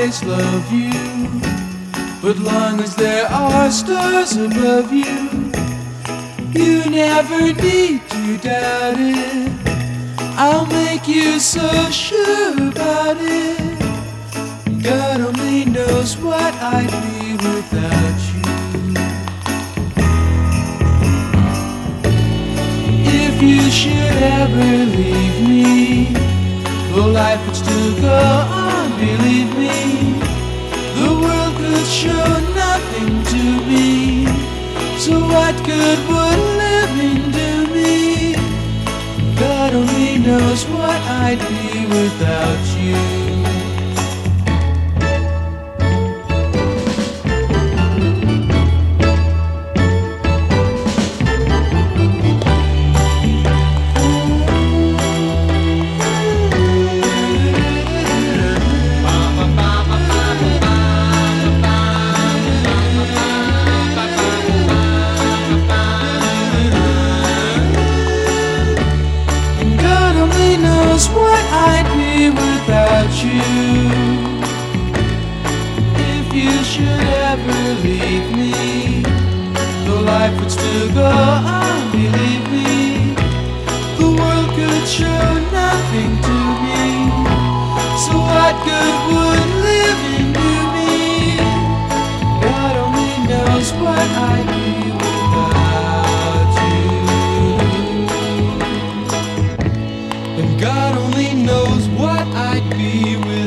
always love you, but long as there are stars above you, you never need to doubt it. I'll make you so sure about it. God only knows what I'd be without you. If you should ever leave me, though life would still go on, believe me, the world could show nothing to me. So what good would living do me? God only knows what I'd be without you. What I'd be without you. If you should ever leave me, though life would still go on, believe me, the world could show nothing to me. So what good would living do me? God only knows what I'd be without you. And God only knows what I'd be without